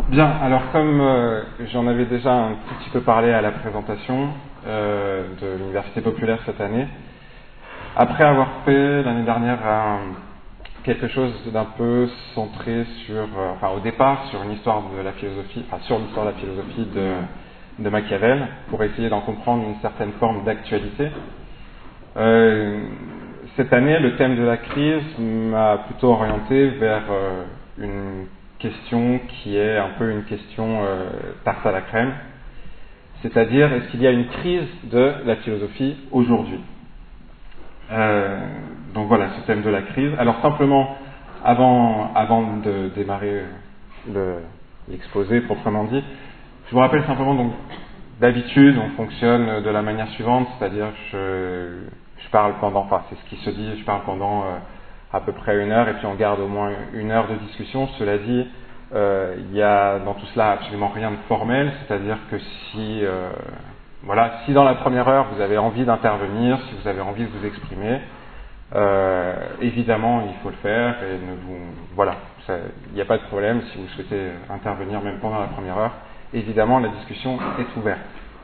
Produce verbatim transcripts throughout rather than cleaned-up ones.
Bien, alors comme euh, j'en avais déjà un tout petit peu parlé à la présentation euh, de l'Université populaire cette année, après avoir fait l'année dernière un, quelque chose d'un peu centré sur, euh, enfin au départ sur une histoire de la philosophie, enfin sur l'histoire de la philosophie de, de Machiavel, pour essayer d'en comprendre une certaine forme d'actualité, euh, cette année le thème de la crise m'a plutôt orienté vers euh, une question qui est un peu une question euh, tarte à la crème, c'est-à-dire est-ce qu'il y a une crise de la philosophie aujourd'hui ? euh, Donc voilà, ce thème de la crise. Alors simplement, avant, avant de démarrer le, l'exposé proprement dit, je vous rappelle simplement, donc d'habitude on fonctionne de la manière suivante, c'est-à-dire je, je parle pendant, enfin c'est ce qui se dit, je parle pendant euh, à peu près une heure et puis on garde au moins une heure de discussion. Cela dit, euh, il y a dans tout cela absolument rien de formel, c'est-à-dire que si euh, voilà, si dans la première heure vous avez envie d'intervenir, si vous avez envie de vous exprimer, euh, évidemment il faut le faire et ne vous voilà, ça, il n'y a pas de problème si vous souhaitez intervenir même pendant la première heure. Évidemment la discussion est ouverte.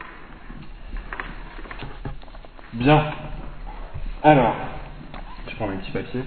Bien. Alors, je prends mes petits papiers.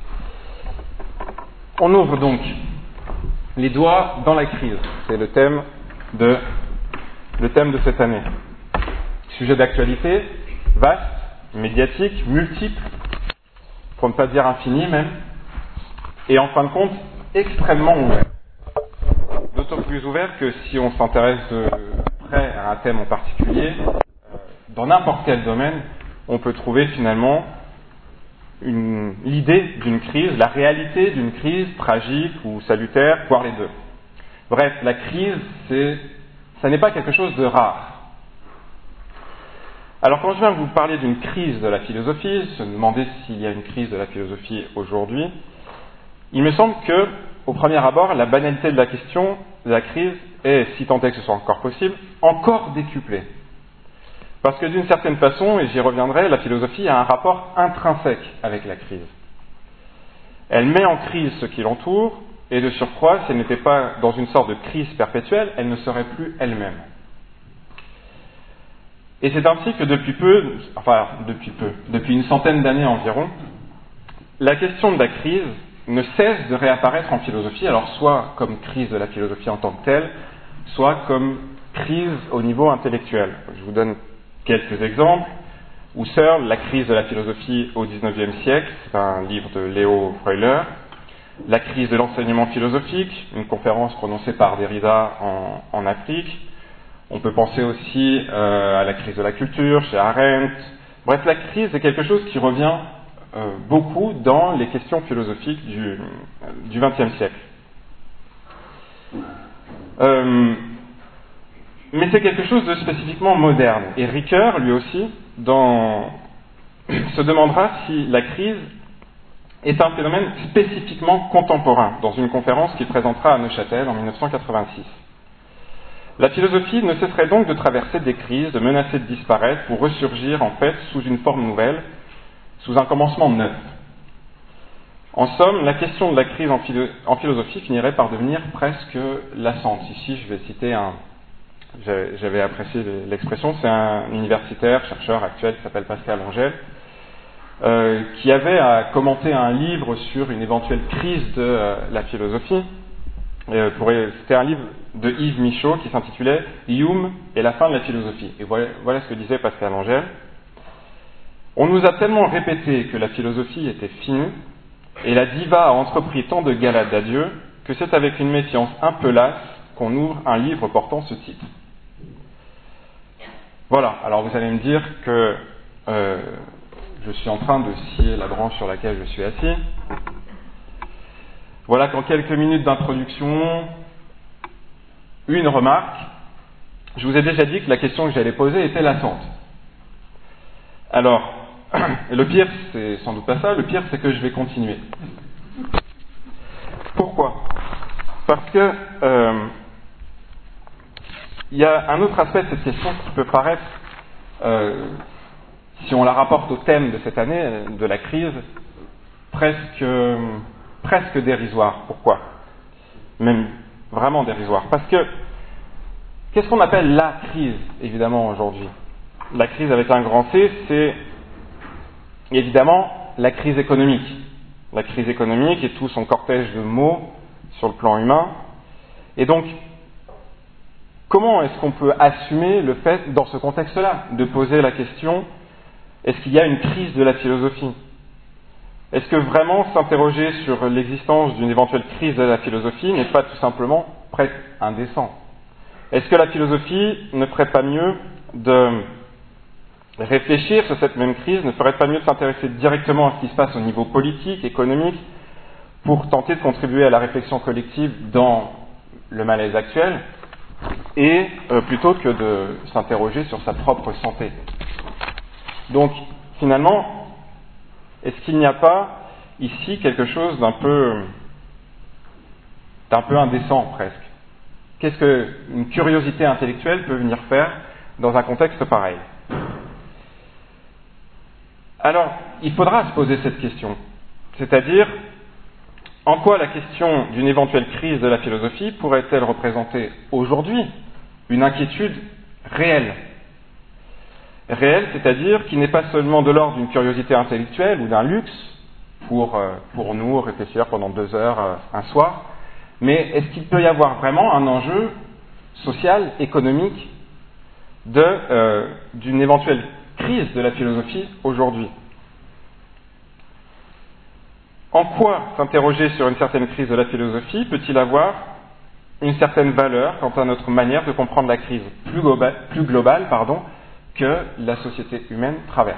On ouvre donc les doigts dans la crise. C'est le thème de, le thème de cette année. Sujet d'actualité, vaste, médiatique, multiple, pour ne pas dire infini même, et en fin de compte, extrêmement ouvert. D'autant plus ouvert que si on s'intéresse de près à un thème en particulier, dans n'importe quel domaine, on peut trouver finalement Une, l'idée d'une crise, la réalité d'une crise tragique ou salutaire, voire les deux. Bref, la crise, c'est, ça n'est pas quelque chose de rare. Alors quand je viens vous parler d'une crise de la philosophie, se demander s'il y a une crise de la philosophie aujourd'hui, il me semble que, au premier abord, la banalité de la question de la crise est, si tant est que ce soit encore possible, encore décuplée. Parce que d'une certaine façon, et j'y reviendrai, la philosophie a un rapport intrinsèque avec la crise. Elle met en crise ce qui l'entoure, et de surcroît, si elle n'était pas dans une sorte de crise perpétuelle, elle ne serait plus elle-même. Et c'est ainsi que depuis peu, enfin depuis peu, depuis une centaine d'années environ, la question de la crise ne cesse de réapparaître en philosophie, alors soit comme crise de la philosophie en tant que telle, soit comme crise au niveau intellectuel. Je vous donne quelques exemples. Husserl, La crise de la philosophie au dix-neuvième siècle, c'est un livre de Léo Freuler. La crise de l'enseignement philosophique, une conférence prononcée par Derrida en, en Afrique. On peut penser aussi euh, à la crise de la culture chez Arendt. Bref, la crise est quelque chose qui revient euh, beaucoup dans les questions philosophiques du, du vingtième siècle. Euh, Mais c'est quelque chose de spécifiquement moderne. Et Ricoeur, lui aussi, dans... se demandera si la crise est un phénomène spécifiquement contemporain, dans une conférence qu'il présentera à Neuchâtel en dix-neuf cent quatre-vingt-six. La philosophie ne cesserait donc de traverser des crises, de menacer de disparaître, pour ressurgir en fait sous une forme nouvelle, sous un commencement neuf. En somme, la question de la crise en, philo- en philosophie finirait par devenir presque lassante. Ici, je vais citer un... J'avais apprécié l'expression, c'est un universitaire, chercheur actuel qui s'appelle Pascal Angel, euh, qui avait à commenter un livre sur une éventuelle crise de euh, la philosophie. Euh, pour, c'était un livre de Yves Michaud qui s'intitulait « Hume et la fin de la philosophie ». Et voilà, voilà ce que disait Pascal Angel. « On nous a tellement répété que la philosophie était finie, et la diva a entrepris tant de galades d'adieu, que c'est avec une méfiance un peu lasse qu'on ouvre un livre portant ce titre. » Voilà, alors vous allez me dire que euh, je suis en train de scier la branche sur laquelle je suis assis. Voilà qu'en quelques minutes d'introduction, une remarque. Je vous ai déjà dit que la question que j'allais poser était lassante. Alors, le pire, c'est sans doute pas ça, le pire c'est que je vais continuer. Pourquoi ? Parce que euh, il y a un autre aspect de cette question qui peut paraître, euh, si on la rapporte au thème de cette année, de la crise, presque, presque dérisoire. Pourquoi ? Même vraiment dérisoire. Parce que, qu'est-ce qu'on appelle la crise, évidemment, aujourd'hui? La crise avec un grand C, c'est évidemment la crise économique. La crise économique et tout son cortège de mots sur le plan humain. Et donc, comment est-ce qu'on peut assumer le fait, dans ce contexte-là, de poser la question, est-ce qu'il y a une crise de la philosophie? Est-ce que vraiment s'interroger sur l'existence d'une éventuelle crise de la philosophie n'est pas tout simplement presque indécent? Est-ce que la philosophie ne ferait pas mieux de réfléchir sur cette même crise, ne ferait pas mieux de s'intéresser directement à ce qui se passe au niveau politique, économique, pour tenter de contribuer à la réflexion collective dans le malaise actuel, et euh, plutôt que de s'interroger sur sa propre santé? Donc, finalement, est-ce qu'il n'y a pas ici quelque chose d'un peu, d'un peu indécent presque? Qu'est-ce qu'une curiosité intellectuelle peut venir faire dans un contexte pareil? Alors, il faudra se poser cette question, c'est-à-dire, en quoi la question d'une éventuelle crise de la philosophie pourrait-elle représenter aujourd'hui une inquiétude réelle? Réelle, c'est-à-dire qui n'est pas seulement de l'ordre d'une curiosité intellectuelle ou d'un luxe pour, euh, pour nous réfléchir pendant deux heures euh, un soir, mais est-ce qu'il peut y avoir vraiment un enjeu social, économique de, euh, d'une éventuelle crise de la philosophie aujourd'hui? En quoi s'interroger sur une certaine crise de la philosophie peut-il avoir une certaine valeur quant à notre manière de comprendre la crise plus globale, plus globale pardon, que la société humaine traverse?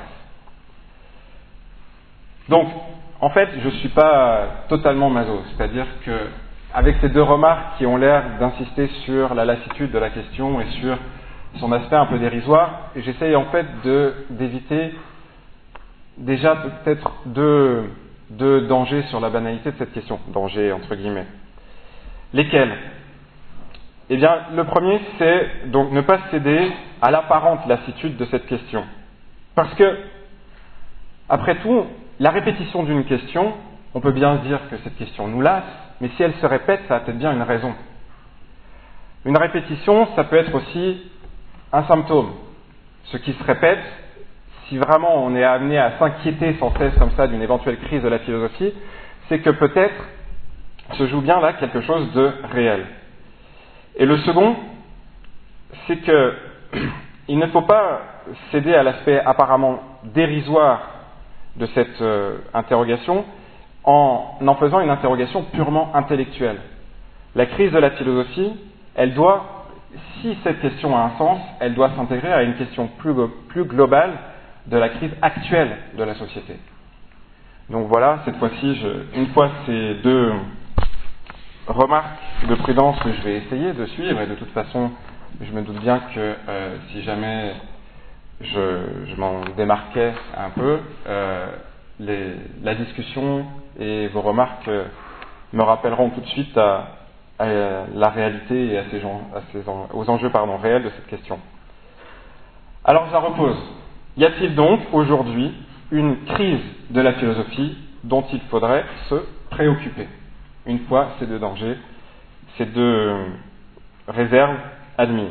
Donc, en fait, je ne suis pas totalement maso, c'est-à-dire que avec ces deux remarques qui ont l'air d'insister sur la lassitude de la question et sur son aspect un peu dérisoire, j'essaye en fait de, d'éviter déjà peut-être deux, deux dangers sur la banalité de cette question, dangers entre guillemets. Lesquels? Eh bien, le premier, c'est donc ne pas céder à l'apparente lassitude de cette question. Parce que, après tout, la répétition d'une question, on peut bien se dire que cette question nous lasse, mais si elle se répète, ça a peut-être bien une raison. Une répétition, ça peut être aussi un symptôme. Ce qui se répète, si vraiment on est amené à s'inquiéter sans cesse comme ça d'une éventuelle crise de la philosophie, c'est que peut-être se joue bien là quelque chose de réel. Et le second, c'est que il ne faut pas céder à l'aspect apparemment dérisoire de cette euh, interrogation en en faisant une interrogation purement intellectuelle. La crise de la philosophie, elle doit, si cette question a un sens, elle doit s'intégrer à une question plus, plus globale de la crise actuelle de la société. Donc voilà, cette fois-ci, je, une fois ces deux remarques de prudence que je vais essayer de suivre, et de toute façon, je me doute bien que euh, si jamais je, je m'en démarquais un peu, euh, les, la discussion et vos remarques euh, me rappelleront tout de suite à, à la réalité et à ces gens, à ces, aux enjeux pardon, réels de cette question. Alors je la repose. Y a-t-il donc aujourd'hui une crise de la philosophie dont il faudrait se préoccuper, une fois ces deux dangers, ces deux réserves admises?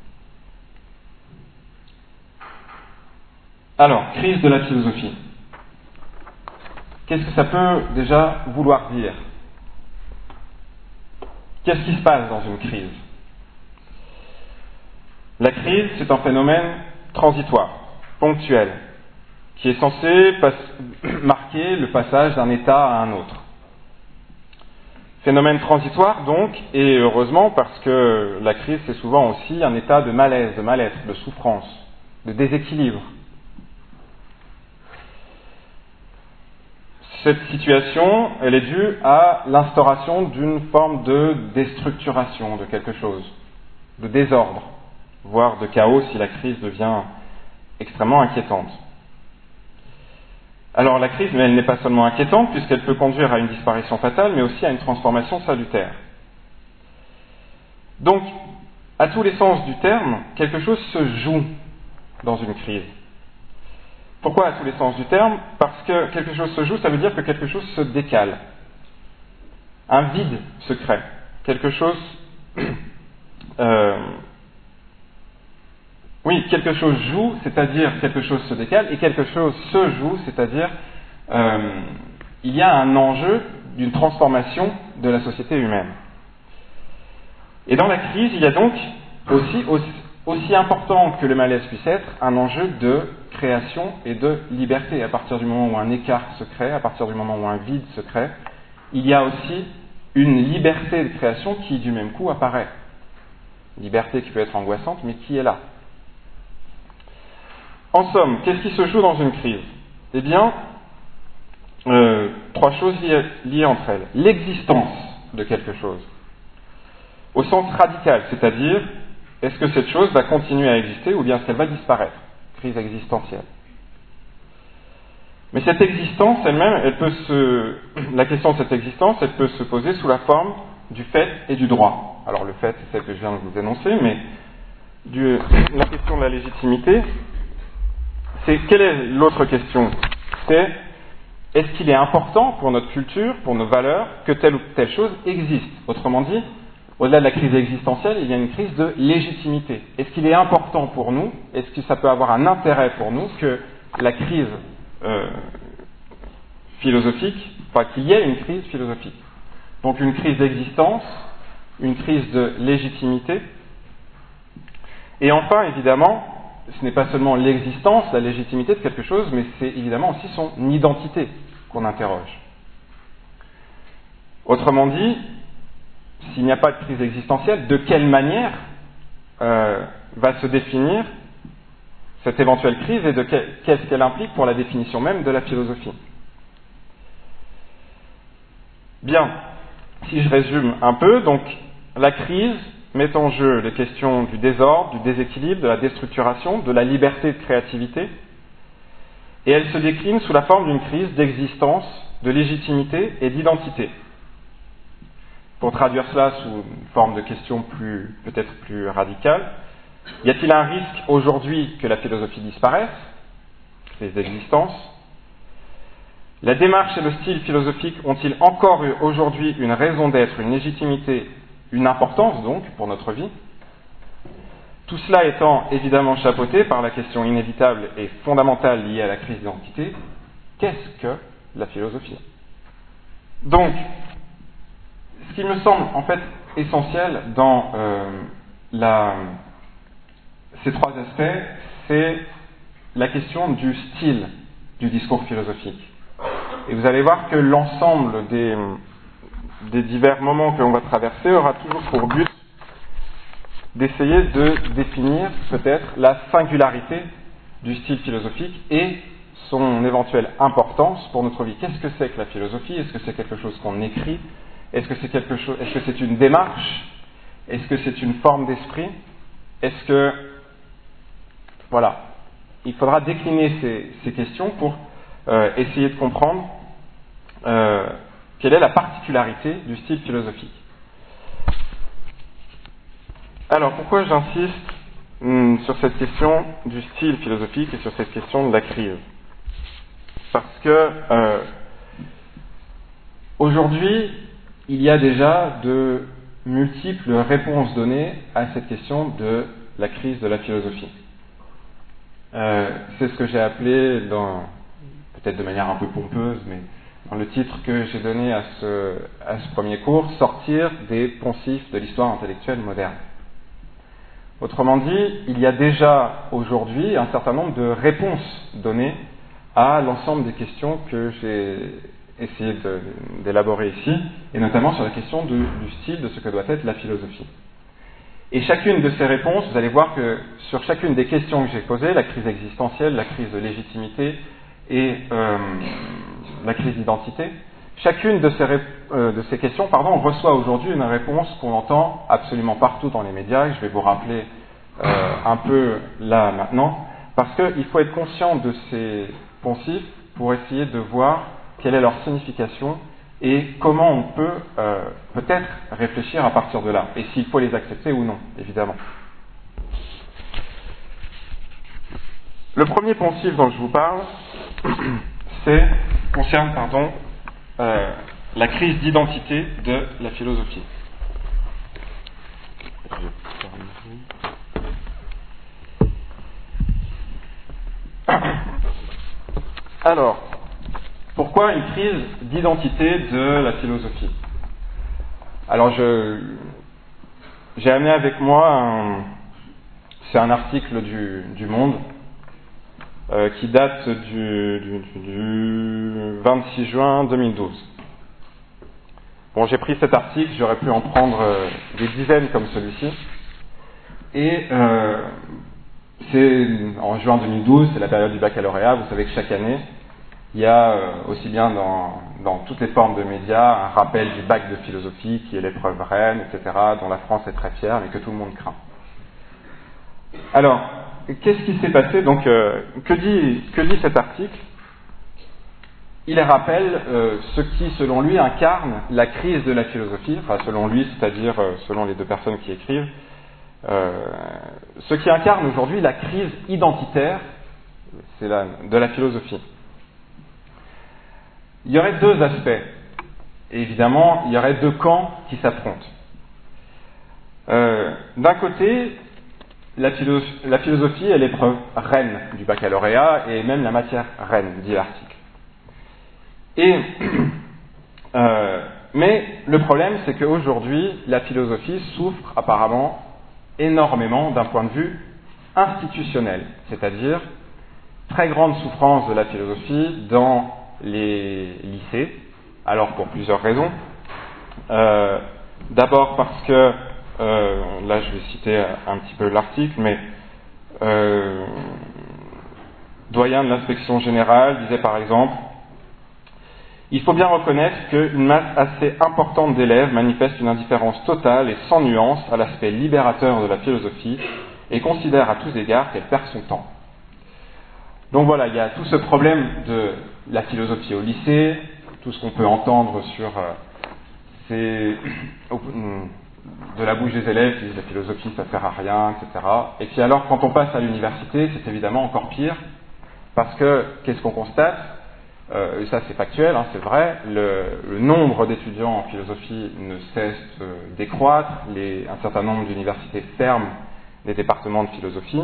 Alors, crise de la philosophie. Qu'est-ce que ça peut déjà vouloir dire? Qu'est-ce qui se passe dans une crise? La crise, c'est un phénomène transitoire, ponctuel, qui est censé pas- marquer le passage d'un état à un autre. Phénomène transitoire donc, et heureusement parce que la crise c'est souvent aussi un état de malaise, de mal-être, de souffrance, de déséquilibre. Cette situation, elle est due à l'instauration d'une forme de déstructuration de quelque chose, de désordre, voire de chaos si la crise devient extrêmement inquiétante. Alors la crise, mais elle n'est pas seulement inquiétante puisqu'elle peut conduire à une disparition fatale, mais aussi à une transformation salutaire. Donc, à tous les sens du terme, quelque chose se joue dans une crise. Pourquoi à tous les sens du terme? Parce que quelque chose se joue, ça veut dire que quelque chose se décale. Un vide se crée. Quelque chose euh, oui, quelque chose joue, c'est-à-dire quelque chose se décale, et quelque chose se joue, c'est-à-dire euh, il y a un enjeu d'une transformation de la société humaine. Et dans la crise, il y a donc aussi, aussi, aussi important que le malaise puisse être, un enjeu de création et de liberté. À partir du moment où un écart se crée, à partir du moment où un vide se crée, il y a aussi une liberté de création qui, du même coup, apparaît. Liberté qui peut être angoissante, mais qui est là. En somme, qu'est-ce qui se joue dans une crise ? Eh bien, euh, trois choses liées, liées entre elles. L'existence de quelque chose, au sens radical, c'est-à-dire, est-ce que cette chose va continuer à exister ou bien est-ce qu'elle va disparaître ? Crise existentielle. Mais cette existence elle-même, elle peut se, la question de cette existence, elle peut se poser sous la forme du fait et du droit. Alors le fait, c'est celle que je viens de vous énoncer, mais du, la question de la légitimité, c'est quelle est l'autre question ? C'est est-ce qu'il est important pour notre culture, pour nos valeurs, que telle ou telle chose existe ? Autrement dit, au-delà de la crise existentielle, il y a une crise de légitimité. Est-ce qu'il est important pour nous ? Est-ce que ça peut avoir un intérêt pour nous que la crise euh, philosophique, enfin qu'il y ait une crise philosophique ? Donc une crise d'existence, une crise de légitimité. Et enfin, évidemment, ce n'est pas seulement l'existence, la légitimité de quelque chose, mais c'est évidemment aussi son identité qu'on interroge. Autrement dit, s'il n'y a pas de crise existentielle, de quelle manière euh, va se définir cette éventuelle crise et de que, qu'est-ce qu'elle implique pour la définition même de la philosophie ? Bien, si je résume un peu, donc la crise met en jeu les questions du désordre, du déséquilibre, de la déstructuration, de la liberté de créativité, et elle se décline sous la forme d'une crise d'existence, de légitimité et d'identité. Pour traduire cela sous une forme de question plus, peut-être plus radicale, y a-t-il un risque aujourd'hui que la philosophie disparaisse ? Crise d'existence. La démarche et le style philosophique ont-ils encore eu aujourd'hui une raison d'être, une légitimité, une importance donc pour notre vie ? Tout cela étant évidemment chapeauté par la question inévitable et fondamentale liée à la crise d'identité, qu'est-ce que la philosophie ? Donc, ce qui me semble en fait essentiel dans euh, la, ces trois aspects, c'est la question du style du discours philosophique. Et vous allez voir que l'ensemble des, des divers moments que l'on va traverser aura toujours pour but d'essayer de définir peut-être la singularité du style philosophique et son éventuelle importance pour notre vie. Qu'est-ce que c'est que la philosophie ? Est-ce que c'est quelque chose qu'on écrit ? Est-ce que c'est quelque chose, est-ce que c'est une démarche ? Est-ce que c'est une forme d'esprit ? Est-ce que, voilà, il faudra décliner ces, ces questions pour euh, essayer de comprendre euh, quelle est la particularité du style philosophique. Alors, pourquoi j'insiste hum, sur cette question du style philosophique et sur cette question de la crise ? Parce que euh, aujourd'hui, il y a déjà de multiples réponses données à cette question de la crise de la philosophie. Euh, c'est ce que j'ai appelé, dans, peut-être de manière un peu pompeuse, mais dans le titre que j'ai donné à ce, à ce premier cours, « Sortir des poncifs de l'histoire intellectuelle moderne ». Autrement dit, il y a déjà aujourd'hui un certain nombre de réponses données à l'ensemble des questions que j'ai essayé de, d'élaborer ici, et notamment sur la question de, du style de ce que doit être la philosophie. Et chacune de ces réponses, vous allez voir que sur chacune des questions que j'ai posées, la crise existentielle, la crise de légitimité et euh, la crise d'identité, chacune de ces, euh, de ces questions pardon, reçoit aujourd'hui une réponse qu'on entend absolument partout dans les médias, et je vais vous rappeler euh, un peu là maintenant, parce qu'il faut être conscient de ces poncifs pour essayer de voir quelle est leur signification et comment on peut euh, peut-être réfléchir à partir de là, et s'il faut les accepter ou non, évidemment. Le premier poncif dont je vous parle, c'est, concerne pardon, euh, la crise d'identité de la philosophie. Alors, pourquoi une crise d'identité de la philosophie? Alors, je, j'ai amené avec moi, un, c'est un article du, du Monde euh, qui date du, du, du vingt-six juin deux mille douze. Bon, j'ai pris cet article, j'aurais pu en prendre euh, des dizaines comme celui-ci. Et euh, c'est en juin deux mille douze, c'est la période du baccalauréat. Vous savez que chaque année, il y a euh, aussi bien dans, dans toutes les formes de médias un rappel du bac de philosophie qui est l'épreuve reine, et cetera, dont la France est très fière mais que tout le monde craint. Alors, qu'est-ce qui s'est passé? Donc, euh, que dit, que dit cet article? Il rappelle euh, ce qui, selon lui, incarne la crise de la philosophie, enfin selon lui, c'est-à-dire euh, selon les deux personnes qui écrivent, euh, ce qui incarne aujourd'hui la crise identitaire c'est la, de la philosophie. Il y aurait deux aspects. Et évidemment, il y aurait deux camps qui s'affrontent. Euh, d'un côté, la philosophie, la philosophie est l'épreuve reine du baccalauréat et même la matière reine, dit l'article. Et, euh, mais le problème, c'est qu'aujourd'hui, la philosophie souffre apparemment énormément d'un point de vue institutionnel, c'est-à-dire très grande souffrance de la philosophie dans les lycées, alors pour plusieurs raisons. Euh, d'abord parce que, euh, là je vais citer un petit peu l'article, mais euh, doyen de l'inspection générale disait par exemple: il faut bien reconnaître qu'une masse assez importante d'élèves manifeste une indifférence totale et sans nuance à l'aspect libérateur de la philosophie et considère à tous égards qu'elle perd son temps. Donc voilà, il y a tout ce problème de la philosophie au lycée, tout ce qu'on peut entendre sur euh, ces, de la bouche des élèves qui disent la philosophie ça sert à rien, et cetera. Et puis alors quand on passe à l'université, c'est évidemment encore pire, parce que qu'est-ce qu'on constate? Euh, et ça c'est factuel, hein, c'est vrai, le, le nombre d'étudiants en philosophie ne cesse de décroître, les, un certain nombre d'universités ferment les départements de philosophie,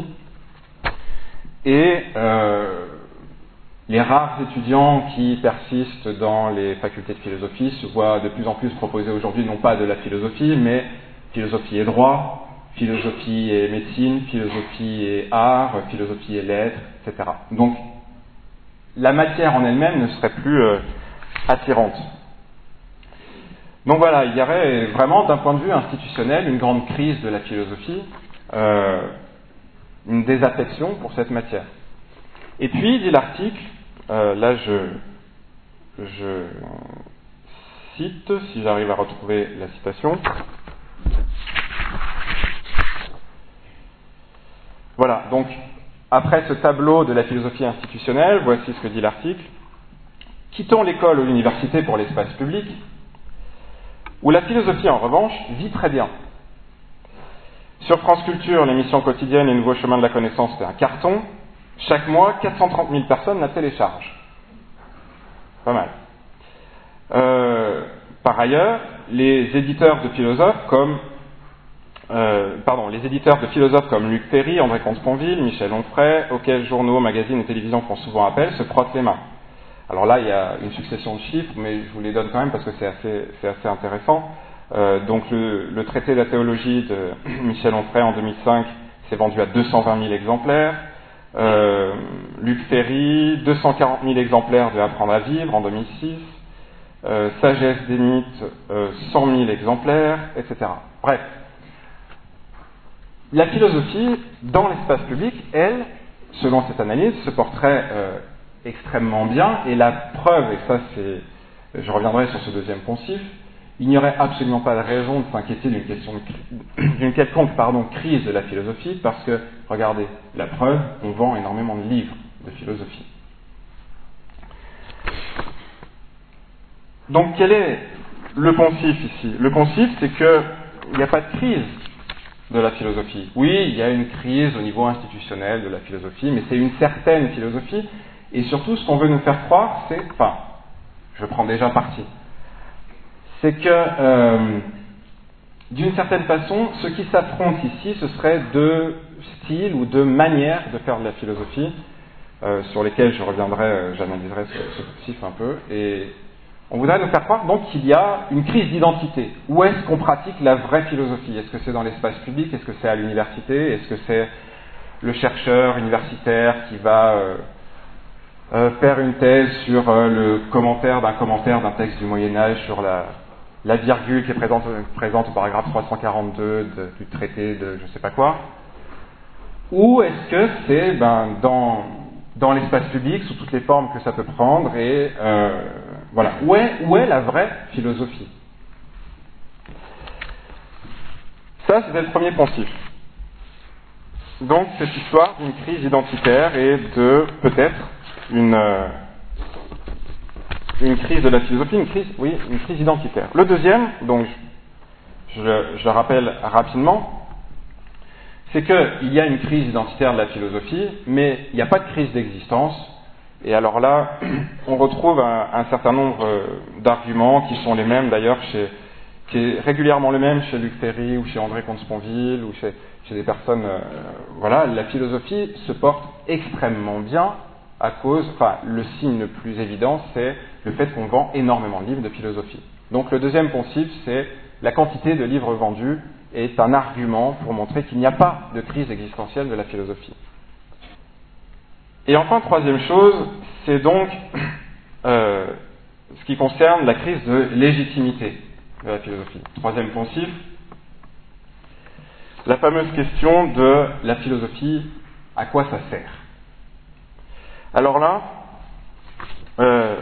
et euh, les rares étudiants qui persistent dans les facultés de philosophie se voient de plus en plus proposer aujourd'hui non pas de la philosophie, mais philosophie et droit, philosophie et médecine, philosophie et art, philosophie et lettres, et cetera. Donc la matière en elle-même ne serait plus euh, attirante. Donc voilà, il y aurait vraiment d'un point de vue institutionnel une grande crise de la philosophie, euh, une désaffection pour cette matière. Et puis, dit l'article, euh, là je, je cite, si j'arrive à retrouver la citation. Voilà, donc après ce tableau de la philosophie institutionnelle, voici ce que dit l'article. Quittons l'école ou l'université pour l'espace public, où la philosophie, en revanche, vit très bien. Sur France Culture, l'émission quotidienne Les Nouveaux Chemins de la Connaissance fait un carton. Chaque mois, quatre cent trente mille personnes la téléchargent. Pas mal. Euh, par ailleurs, les éditeurs de philosophes comme Euh, pardon, les éditeurs de philosophes comme Luc Ferry, André Comte-Sponville, Michel Onfray, auxquels journaux, magazines et télévisions font souvent appel, se frottent les mains. Alors là, il y a une succession de chiffres, mais je vous les donne quand même parce que c'est assez, c'est assez intéressant. Euh, donc le, le traité de la théologie de Michel Onfray en deux mille cinq s'est vendu à deux cent vingt mille exemplaires. Euh, Luc Ferry, deux cent quarante mille exemplaires de Apprendre à vivre en deux mille six. Euh, Sagesse des mythes, euh, cent mille exemplaires, et cetera. Bref. La philosophie, dans l'espace public, elle, selon cette analyse, se porterait euh, extrêmement bien, et la preuve, et ça c'est, je reviendrai sur ce deuxième poncif, il n'y aurait absolument pas de raison de s'inquiéter d'une, question de, d'une quelconque pardon, crise de la philosophie, parce que, regardez, la preuve, on vend énormément de livres de philosophie. Donc quel est le poncif ici? Le poncif, c'est qu'il n'y a pas de crise de la philosophie. Oui, il y a une crise au niveau institutionnel de la philosophie, mais c'est une certaine philosophie, et surtout ce qu'on veut nous faire croire, c'est, enfin, je prends déjà parti, c'est que, euh, d'une certaine façon, ce qui s'affronte ici, ce serait deux styles ou deux manières de faire de la philosophie. euh, sur lesquels je reviendrai, euh, j'analyserai ce, ce passif un peu, et on voudrait nous faire croire donc qu'il y a une crise d'identité. Où est-ce qu'on pratique la vraie philosophie? Est-ce que c'est dans l'espace public? Est-ce que c'est à l'université? Est-ce que c'est le chercheur universitaire qui va euh, euh, faire une thèse sur euh, le commentaire d'un commentaire d'un texte du Moyen-Âge sur la, la virgule qui est présente, présente au paragraphe trois cent quarante-deux de, du traité de je ne sais pas quoi? Ou est-ce que c'est ben, dans, dans l'espace public, sous toutes les formes que ça peut prendre, et euh, voilà. Où est, où est la vraie philosophie? Ça, c'était le premier poncif. Donc, cette histoire d'une crise identitaire et de, peut-être, une, euh, une crise de la philosophie, une crise, oui, une crise identitaire. Le deuxième, donc, je, je le rappelle rapidement, c'est qu'il y a une crise identitaire de la philosophie, mais il n'y a pas de crise d'existence. Et alors là, on retrouve un, un certain nombre d'arguments qui sont les mêmes d'ailleurs, chez, qui est régulièrement le même chez Luc Ferry ou chez André Comte-Sponville ou chez, chez des personnes. Euh, voilà, la philosophie se porte extrêmement bien à cause, enfin, le signe le plus évident, c'est le fait qu'on vend énormément de livres de philosophie. Donc le deuxième poncif, c'est la quantité de livres vendus est un argument pour montrer qu'il n'y a pas de crise existentielle de la philosophie. Et enfin, troisième chose, c'est donc euh, ce qui concerne la crise de légitimité de la philosophie. Troisième poncif, la fameuse question de la philosophie, à quoi ça sert? Alors là, euh,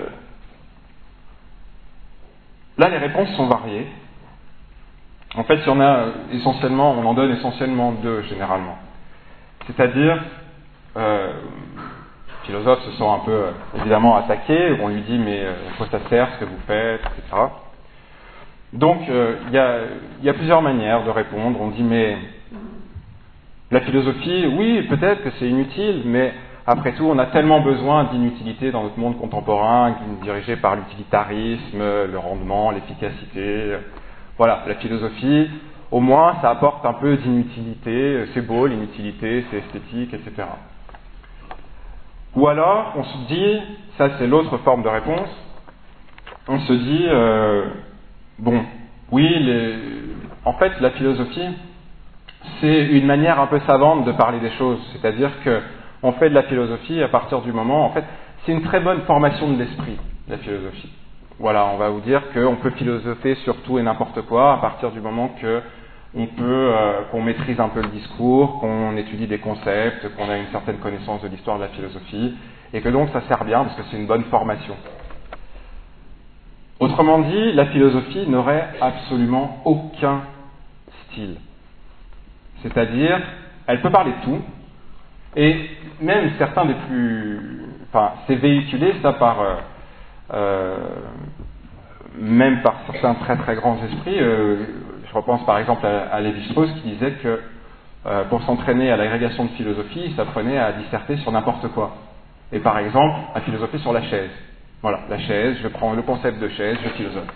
là les réponses sont variées. En fait, il y en a essentiellement, on en donne essentiellement deux généralement. C'est-à-dire, euh, le philosophe se sent un peu euh, évidemment attaqué, on lui dit mais euh, à quoi ça sert ce que vous faites, et cetera. Donc euh, il y a, y a plusieurs manières de répondre. On dit mais la philosophie, oui, peut-être que c'est inutile, mais après tout, on a tellement besoin d'inutilité dans notre monde contemporain, dirigé par l'utilitarisme, le rendement, l'efficacité. Voilà, la philosophie, au moins, ça apporte un peu d'inutilité. C'est beau, l'inutilité, c'est esthétique, et cetera. Ou alors, on se dit, ça c'est l'autre forme de réponse, on se dit, euh, bon, oui, les, en fait, la philosophie, c'est une manière un peu savante de parler des choses. C'est-à-dire qu'on fait de la philosophie à partir du moment, en fait, c'est une très bonne formation de l'esprit, la philosophie. Voilà, on va vous dire qu'on peut philosopher sur tout et n'importe quoi à partir du moment que on peut, euh, qu'on maîtrise un peu le discours, qu'on étudie des concepts, qu'on a une certaine connaissance de l'histoire de la philosophie, et que donc ça sert bien parce que c'est une bonne formation. Autrement dit, la philosophie n'aurait absolument aucun style. C'est-à-dire, elle peut parler de tout, et même certains des plus... Enfin, c'est véhiculé, ça, par... Euh, euh, même par certains très très grands esprits. Euh, je repense par exemple à, à Lévi-Strauss qui disait que euh, pour s'entraîner à l'agrégation de philosophie, il s'apprenait à disserter sur n'importe quoi. Et par exemple, à philosopher sur la chaise. Voilà, la chaise, je prends le concept de chaise, je philosophe.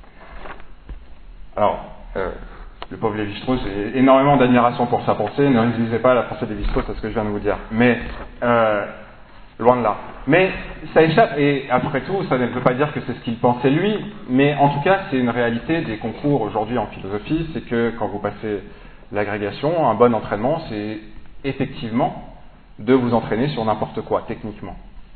Alors, euh, le pauvre Lévi-Strauss, j'ai énormément d'admiration pour sa pensée, ne réduisez pas la pensée de Lévi-Strauss à ce que je viens de vous dire. Mais, euh, loin de là. Mais ça échappe, et après tout, ça ne veut pas dire que c'est ce qu'il pensait lui, mais en tout cas, c'est une réalité des concours aujourd'hui en philosophie, c'est que quand vous passez l'agrégation, un bon entraînement, c'est effectivement de vous entraîner sur n'importe quoi, techniquement.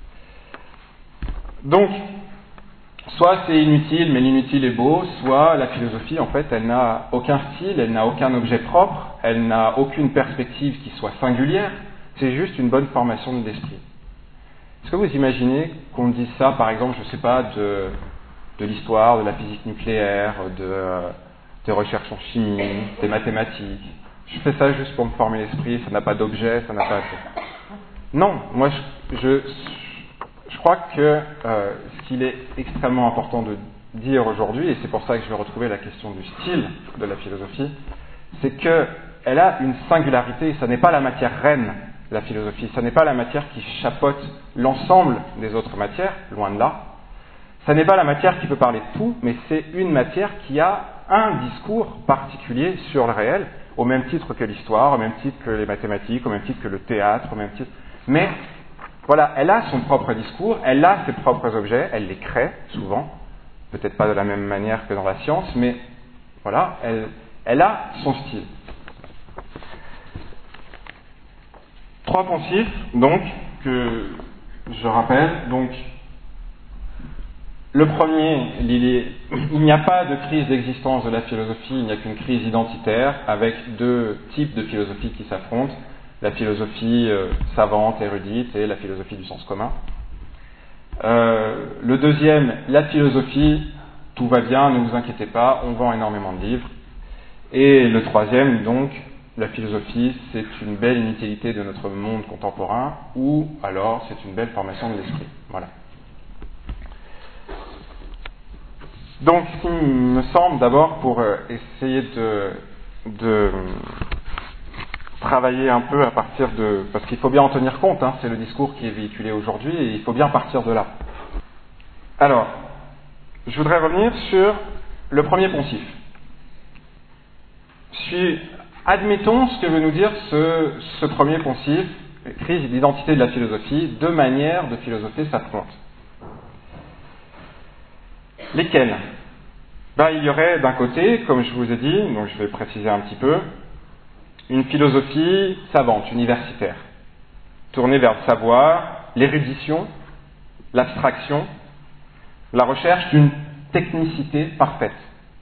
Donc, soit c'est inutile, mais l'inutile est beau, soit la philosophie, en fait, elle n'a aucun style, elle n'a aucun objet propre, elle n'a aucune perspective qui soit singulière, c'est juste une bonne formation de l'esprit. Est-ce que vous imaginez qu'on dise ça, par exemple, je ne sais pas, de, de l'histoire, de la physique nucléaire, de, des recherches en chimie, des mathématiques? Je fais ça juste pour me former l'esprit, ça n'a pas d'objet, ça n'a pas... Non, moi je, je, je crois que euh, ce qu'il est extrêmement important de dire aujourd'hui, et c'est pour ça que je vais retrouver la question du style de la philosophie, c'est qu'elle a une singularité, et ça n'est pas la matière reine, la philosophie, ça n'est pas la matière qui chapeaute l'ensemble des autres matières, loin de là. Ça n'est pas la matière qui peut parler de tout, mais c'est une matière qui a un discours particulier sur le réel, au même titre que l'histoire, au même titre que les mathématiques, au même titre que le théâtre, au même titre. Mais voilà, elle a son propre discours, elle a ses propres objets, elle les crée souvent, peut-être pas de la même manière que dans la science, mais voilà, elle, elle a son style. Trois poncifs, donc, que je rappelle. Donc, le premier, il n'y a pas de crise d'existence de la philosophie, il n'y a qu'une crise identitaire avec deux types de philosophie qui s'affrontent, la philosophie euh, savante, érudite et la philosophie du sens commun. Euh, le deuxième, la philosophie, tout va bien, ne vous inquiétez pas, on vend énormément de livres. Et le troisième, donc, la philosophie, c'est une belle inutilité de notre monde contemporain, ou alors c'est une belle formation de l'esprit. Voilà. Donc, ce qui me semble d'abord, pour essayer de, de travailler un peu à partir de... Parce qu'il faut bien en tenir compte, hein, c'est le discours qui est véhiculé aujourd'hui, et il faut bien partir de là. Alors, je voudrais revenir sur le premier poncif. Suis, admettons ce que veut nous dire ce, ce premier poncif, crise d'identité de la philosophie, deux manières de philosopher s'affrontent. Lesquelles ? Ben, il y aurait d'un côté, comme je vous ai dit, donc je vais préciser un petit peu, une philosophie savante, universitaire, tournée vers le savoir, l'érudition, l'abstraction, la recherche d'une technicité parfaite.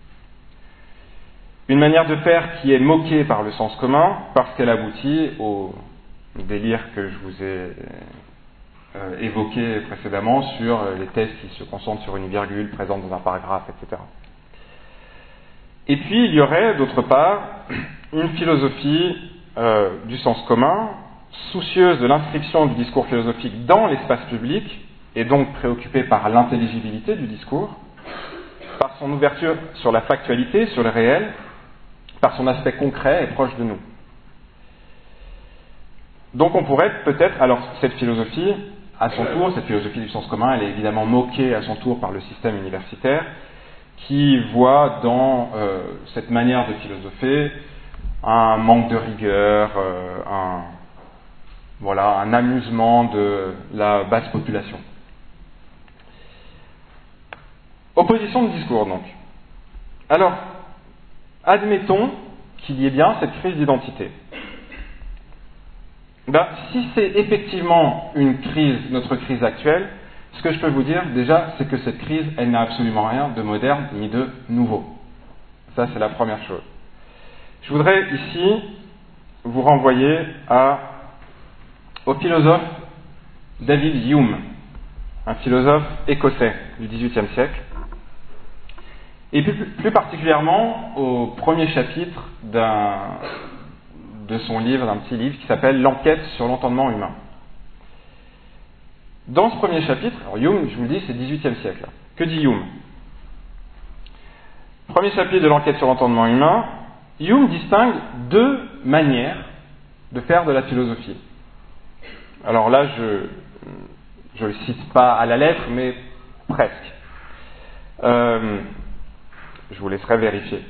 Une manière de faire qui est moquée par le sens commun parce qu'elle aboutit au délire que je vous ai euh, évoqué précédemment sur les thèses qui se concentrent sur une virgule présente dans un paragraphe, et cetera. Et puis il y aurait d'autre part une philosophie euh, du sens commun, soucieuse de l'inscription du discours philosophique dans l'espace public et donc préoccupée par l'intelligibilité du discours, par son ouverture sur la factualité, sur le réel, par son aspect concret et proche de nous. Donc on pourrait peut-être, alors cette philosophie, à son tour, cette philosophie du sens commun, elle est évidemment moquée à son tour par le système universitaire, qui voit dans euh, cette manière de philosopher un manque de rigueur, euh, un, voilà, un amusement de la basse population. Opposition de discours donc. Alors, admettons qu'il y ait bien cette crise d'identité. Ben, si c'est effectivement une crise, notre crise actuelle, ce que je peux vous dire déjà, c'est que cette crise, elle n'a absolument rien de moderne ni de nouveau. Ça, c'est la première chose. Je voudrais ici vous renvoyer à, au philosophe David Hume, un philosophe écossais du dix-huitième siècle, et plus, plus particulièrement au premier chapitre d'un, de son livre, d'un petit livre qui s'appelle « L'enquête sur l'entendement humain ». Dans ce premier chapitre, alors Hume, je vous le dis, c'est dix-huitième siècle. Là. Que dit Hume ? Premier chapitre de l'enquête sur l'entendement humain, Hume distingue deux manières de faire de la philosophie. Alors là, je ne le cite pas à la lettre, mais presque. Euh, je vous laisserai vérifier.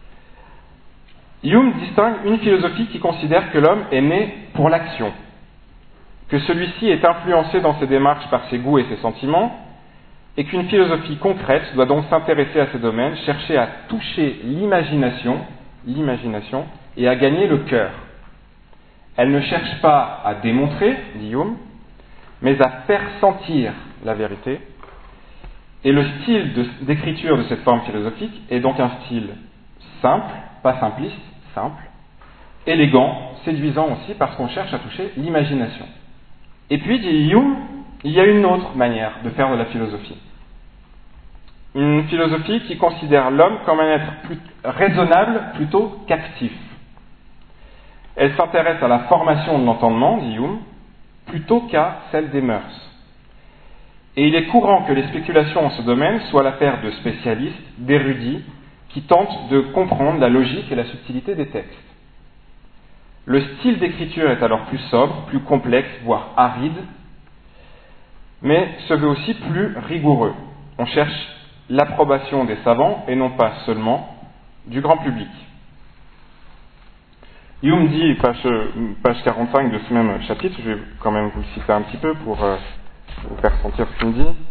Hume distingue une philosophie qui considère que l'homme est né pour l'action, que celui-ci est influencé dans ses démarches par ses goûts et ses sentiments, et qu'une philosophie concrète doit donc s'intéresser à ces domaines, chercher à toucher l'imagination, l'imagination et à gagner le cœur. Elle ne cherche pas à démontrer, dit Hume, mais à faire sentir la vérité. Et le style de, d'écriture de cette forme philosophique est donc un style simple, pas simpliste, simple, élégant, séduisant aussi, parce qu'on cherche à toucher l'imagination. Et puis, dit Hume, il y a une autre manière de faire de la philosophie. Une philosophie qui considère l'homme comme un être plus raisonnable plutôt qu'actif. Elle s'intéresse à la formation de l'entendement, dit Hume, plutôt qu'à celle des mœurs. Et il est courant que les spéculations en ce domaine soient l'affaire de spécialistes, d'érudits, qui tentent de comprendre la logique et la subtilité des textes. Le style d'écriture est alors plus sobre, plus complexe, voire aride, mais se veut aussi plus rigoureux. On cherche l'approbation des savants et non pas seulement du grand public. Hume dit, page, page quarante-cinq de ce même chapitre, je vais quand même vous le citer un petit peu pour euh, vous faire sentir ce qu'il dit.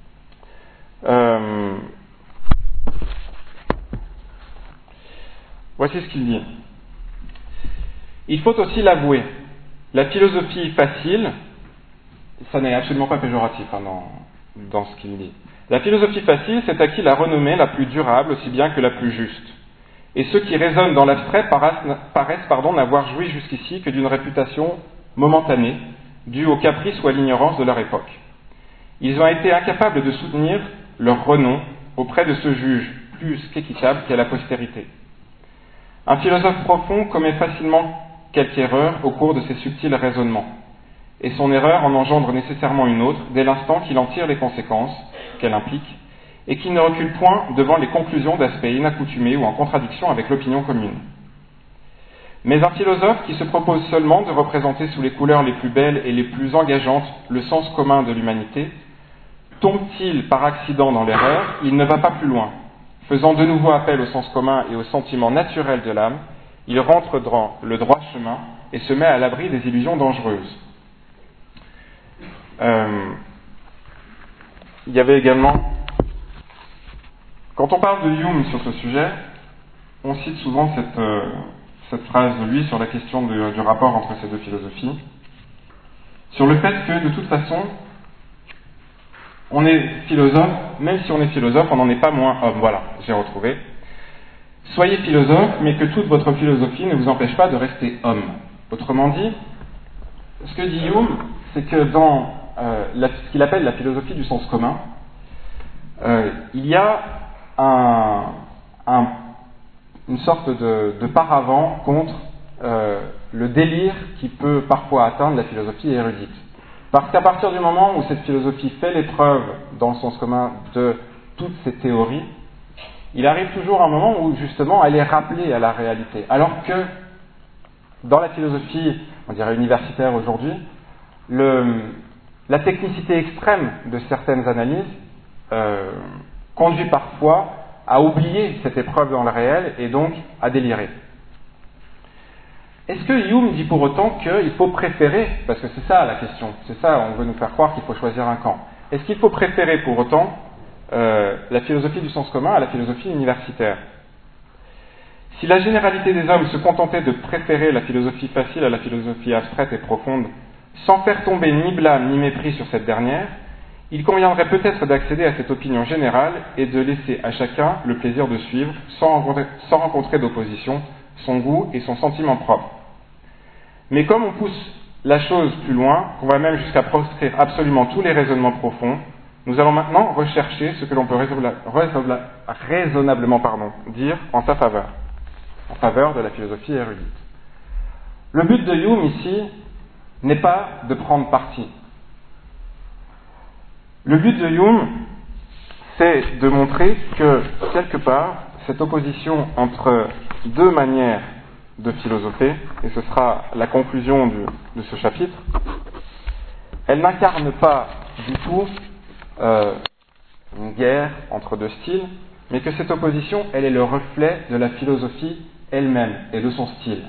Euh, voici ce qu'il dit. Il faut aussi l'avouer, la philosophie facile, ça n'est absolument pas péjoratif hein, dans, dans ce qu'il dit. La philosophie facile, c'est à qui la renommée la plus durable aussi bien que la plus juste. Et ceux qui raisonnent dans l'abstrait paraissent, paraissent pardon, n'avoir joui jusqu'ici que d'une réputation momentanée, due au caprice ou à l'ignorance de leur époque. Ils ont été incapables de soutenir leur renom auprès de ce juge plus qu'équitable qu'est la postérité. Un philosophe profond commet facilement quelque erreur au cours de ses subtils raisonnements, et son erreur en engendre nécessairement une autre dès l'instant qu'il en tire les conséquences qu'elle implique, et qu'il ne recule point devant les conclusions d'aspects inaccoutumés ou en contradiction avec l'opinion commune. Mais un philosophe qui se propose seulement de représenter sous les couleurs les plus belles et les plus engageantes le sens commun de l'humanité, tombe-t-il par accident dans l'erreur, il ne va pas plus loin. Faisant de nouveau appel au sens commun et au sentiment naturel de l'âme, il rentre dans le droit chemin et se met à l'abri des illusions dangereuses. Euh, il y avait également, quand on parle de Hume sur ce sujet, on cite souvent cette, euh, cette phrase de lui sur la question de, du rapport entre ces deux philosophies, sur le fait que de toute façon, on est philosophe, même si on est philosophe, on n'en est pas moins homme. Voilà, j'ai retrouvé. Soyez philosophe, mais que toute votre philosophie ne vous empêche pas de rester homme. Autrement dit, ce que dit Hume, c'est que dans euh, la, ce qu'il appelle la philosophie du sens commun, euh, il y a un, un, une sorte de, de paravent contre euh, le délire qui peut parfois atteindre la philosophie érudite. Parce qu'à partir du moment où cette philosophie fait l'épreuve, dans le sens commun, de toutes ces théories, il arrive toujours un moment où, justement, elle est rappelée à la réalité. Alors que, dans la philosophie, on dirait universitaire aujourd'hui, le, la technicité extrême de certaines analyses euh, conduit parfois à oublier cette épreuve dans le réel et donc à délirer. Est-ce que Hume dit pour autant qu'il faut préférer, parce que c'est ça la question, c'est ça, on veut nous faire croire qu'il faut choisir un camp. Est-ce qu'il faut préférer pour autant euh, la philosophie du sens commun à la philosophie universitaire? Si la généralité des hommes se contentait de préférer la philosophie facile à la philosophie abstraite et profonde, sans faire tomber ni blâme ni mépris sur cette dernière, il conviendrait peut-être d'accéder à cette opinion générale et de laisser à chacun le plaisir de suivre, sans rencontrer, sans rencontrer d'opposition, son goût et son sentiment propre. Mais comme on pousse la chose plus loin, qu'on va même jusqu'à proscrire absolument tous les raisonnements profonds, nous allons maintenant rechercher ce que l'on peut raisonnablement pardon, dire en sa faveur, en faveur de la philosophie érudite. Le but de Hume ici n'est pas de prendre parti. Le but de Hume, c'est de montrer que, quelque part, cette opposition entre deux manières de philosopher, et ce sera la conclusion du, de ce chapitre, elle n'incarne pas du tout euh, une guerre entre deux styles, mais que cette opposition, elle est le reflet de la philosophie elle-même et de son style.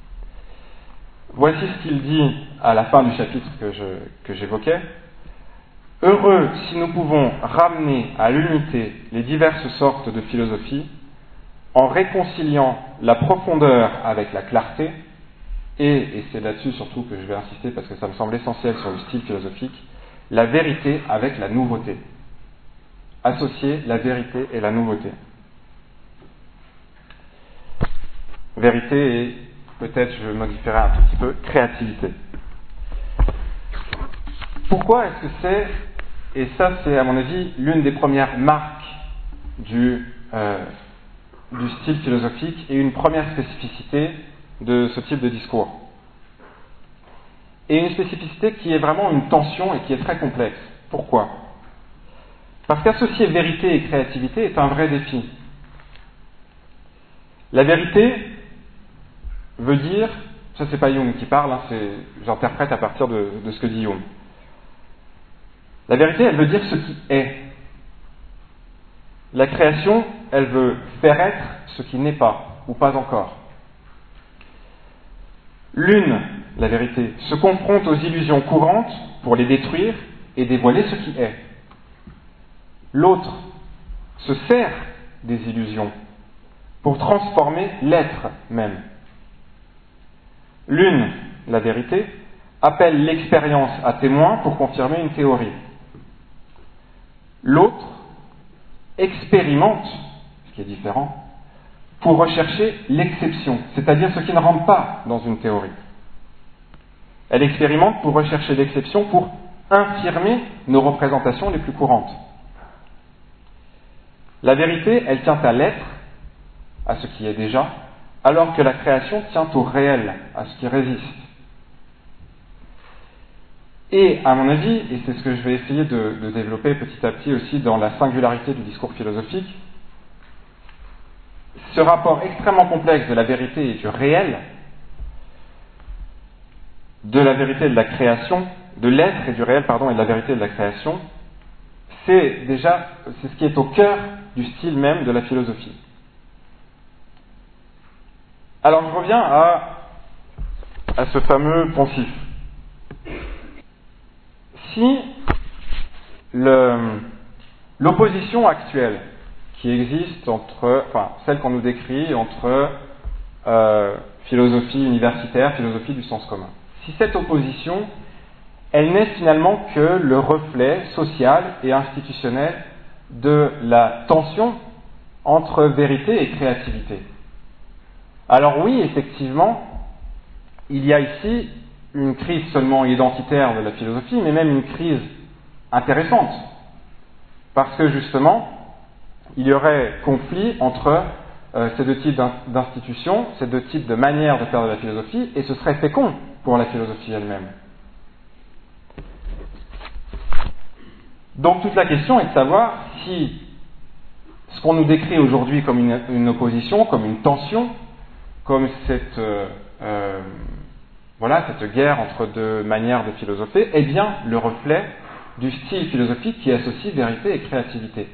Voici ce qu'il dit à la fin du chapitre que, je, que j'évoquais. « Heureux si nous pouvons ramener à l'unité les diverses sortes de philosophie, en réconciliant la profondeur avec la clarté, et, et c'est là-dessus surtout que je vais insister parce que ça me semble essentiel sur le style philosophique, la vérité avec la nouveauté. Associer la vérité et la nouveauté. Vérité et, peut-être je modifierai un tout petit peu, créativité. Pourquoi est-ce que c'est, et ça c'est à mon avis l'une des premières marques du... Euh, du style philosophique et une première spécificité de ce type de discours. Et une spécificité qui est vraiment une tension et qui est très complexe. Pourquoi ? Parce qu'associer vérité et créativité est un vrai défi. La vérité veut dire, ça c'est pas Hume qui parle, hein, c'est, j'interprète à partir de, de ce que dit Hume. La vérité, elle veut dire ce qui est. La création, elle veut faire être ce qui n'est pas, ou pas encore. L'une, la vérité, se confronte aux illusions courantes pour les détruire et dévoiler ce qui est. L'autre se sert des illusions pour transformer l'être même. L'une, la vérité, appelle l'expérience à témoin pour confirmer une théorie. L'autre expérimente, ce qui est différent, pour rechercher l'exception, c'est-à-dire ce qui ne rentre pas dans une théorie. Elle expérimente pour rechercher l'exception, pour infirmer nos représentations les plus courantes. La vérité, elle tient à l'être, à ce qui est déjà, alors que la création tient au réel, à ce qui résiste. Et, à mon avis, et c'est ce que je vais essayer de, de développer petit à petit aussi dans la singularité du discours philosophique, ce rapport extrêmement complexe de la vérité et du réel, de la vérité et de la création, de l'être et du réel, pardon, et de la vérité et de la création, c'est déjà, c'est ce qui est au cœur du style même de la philosophie. Alors je reviens à, à ce fameux poncif. Si le, l'opposition actuelle qui existe entre, enfin celle qu'on nous décrit entre euh, philosophie universitaire, philosophie du sens commun, si cette opposition, elle n'est finalement que le reflet social et institutionnel de la tension entre vérité et créativité. Alors oui, effectivement, il y a ici une crise seulement identitaire de la philosophie, mais même une crise intéressante, parce que justement, il y aurait conflit entre euh, ces deux types d'institutions, ces deux types de manières de faire de la philosophie, et ce serait fécond pour la philosophie elle-même. Donc toute la question est de savoir si ce qu'on nous décrit aujourd'hui comme une, une opposition, comme une tension, comme cette, euh, euh, voilà, cette guerre entre deux manières de philosopher, est bien le reflet du style philosophique qui associe vérité et créativité.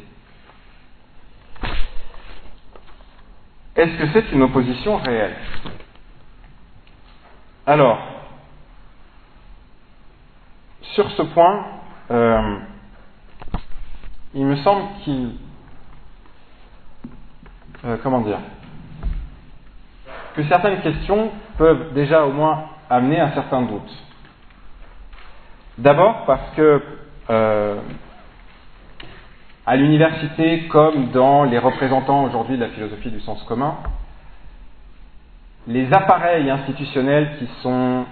Est-ce que c'est une opposition réelle ? Alors, sur ce point, euh, il me semble qu'il... Euh, comment dire ? Que certaines questions peuvent déjà au moins amener un certain doute. D'abord parce que euh, à l'université, comme dans les représentants aujourd'hui de la philosophie du sens commun, les appareils institutionnels qui sont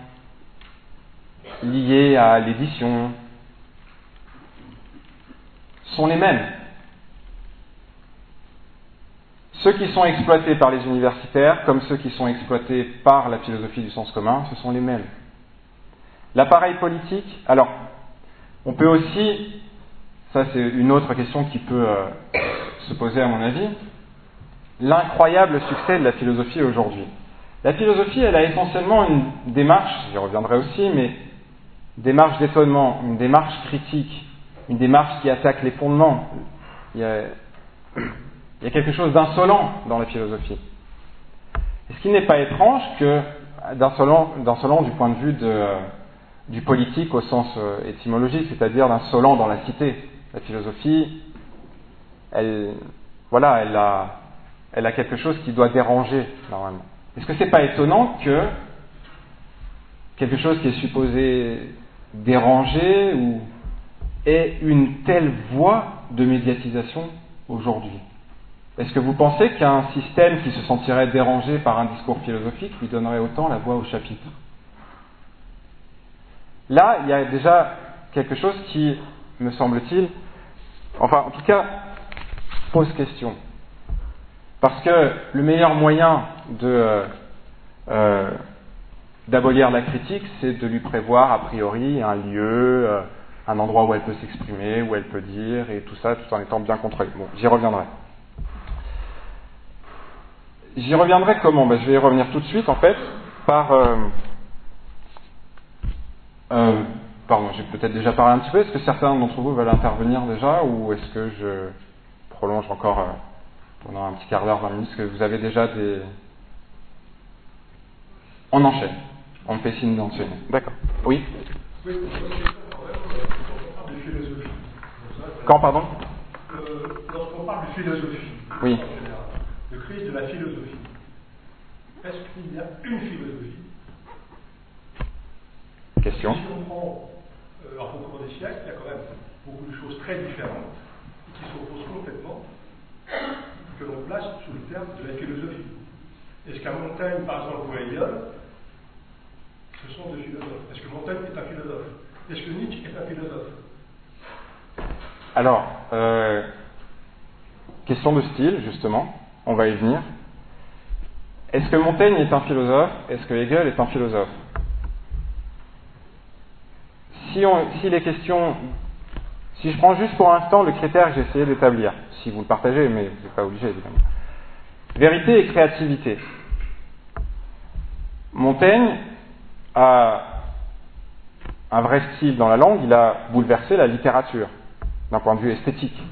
liés à l'édition sont les mêmes. Ceux qui sont exploités par les universitaires, comme ceux qui sont exploités par la philosophie du sens commun, ce sont les mêmes. L'appareil politique, alors, on peut aussi, ça c'est une autre question qui peut euh, se poser à mon avis, l'incroyable succès de la philosophie aujourd'hui. La philosophie, elle a essentiellement une démarche, j'y reviendrai aussi, mais une démarche d'étonnement, une démarche critique, une démarche qui attaque les fondements. Il y a, il y a quelque chose d'insolent dans la philosophie. Et ce qui n'est pas étrange que d'insolent, d'insolent du point de vue de, du politique au sens étymologique, c'est-à-dire d'insolent dans la cité. La philosophie, elle, voilà, elle a, elle a quelque chose qui doit déranger normalement. Est-ce que c'est pas étonnant que quelque chose qui est supposé déranger ou ait une telle voie de médiatisation aujourd'hui ? Est-ce que vous pensez qu'un système qui se sentirait dérangé par un discours philosophique lui donnerait autant la voix au chapitre ? Là, il y a déjà quelque chose qui, me semble-t-il, enfin, en tout cas, pose question. Parce que le meilleur moyen de, euh, euh, d'abolir la critique, c'est de lui prévoir a priori un lieu, euh, un endroit où elle peut s'exprimer, où elle peut dire, et tout ça, tout en étant bien contrôlé. Bon, j'y reviendrai. J'y reviendrai comment ? Ben, je vais y revenir tout de suite, en fait, par... Euh, euh, pardon, j'ai peut-être déjà parlé un petit peu. Est-ce que certains d'entre vous veulent intervenir déjà, ou est-ce que je prolonge encore euh, pendant un petit quart d'heure, vingt minutes ? Est-ce que vous avez déjà des... On enchaîne. On me fait signe d'enchaîner. D'accord. Oui. Oui, lorsqu'on parle de philosophie. Quand, pardon euh, Lorsqu'on parle de philosophie, oui. de crise de la philosophie, est-ce qu'il y a une philosophie? Question. Si on prend euh, en cours des siècles, il y a quand même beaucoup de choses très différentes et qui s'opposent complètement, que l'on place sous le terme de la philosophie. Est-ce qu'à Montaigne, par exemple, ou à Hegel, ce sont des philosophes? Est-ce que Montaigne est un philosophe? Est-ce que Nietzsche est un philosophe? Alors, euh, question de style, justement, on va y venir. Est-ce que Montaigne est un philosophe? Est-ce que Hegel est un philosophe? Si, on, si les questions... Si je prends juste pour l'instant le critère que j'ai essayé d'établir, si vous le partagez, mais vous n'êtes pas obligé, évidemment. Vérité et créativité. Montaigne a un vrai style dans la langue, il a bouleversé la littérature, d'un point de vue esthétique.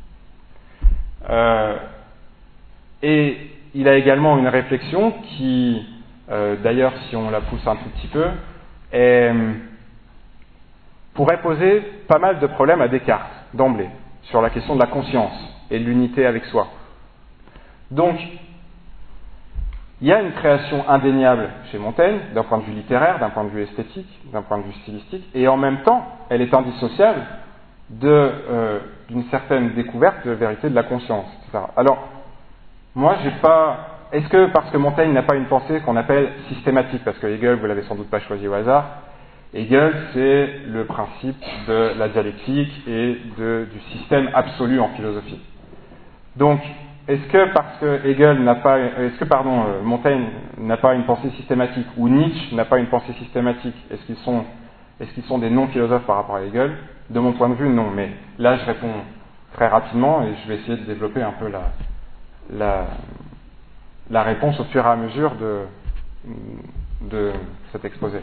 Euh, et il a également une réflexion qui, euh, d'ailleurs, si on la pousse un tout petit peu, est, pourrait poser pas mal de problèmes à Descartes, d'emblée, sur la question de la conscience et de l'unité avec soi. Donc, il y a une création indéniable chez Montaigne, d'un point de vue littéraire, d'un point de vue esthétique, d'un point de vue stylistique, et en même temps, elle est indissociable de, euh, d'une certaine découverte de la vérité de la conscience, et cetera. Alors, moi, j'ai pas... Est-ce que parce que Montaigne n'a pas une pensée qu'on appelle systématique, parce que Hegel, vous l'avez sans doute pas choisi au hasard, Hegel, c'est le principe de la dialectique et de, du système absolu en philosophie. Donc, est-ce que parce que Hegel n'a pas, est-ce que pardon, euh, Montaigne n'a pas une pensée systématique, ou Nietzsche n'a pas une pensée systématique, est-ce qu'ils sont, est-ce qu'ils sont des non-philosophes par rapport à Hegel? De mon point de vue, non. Mais là, je réponds très rapidement et je vais essayer de développer un peu la, la, la réponse au fur et à mesure de, de cet exposé.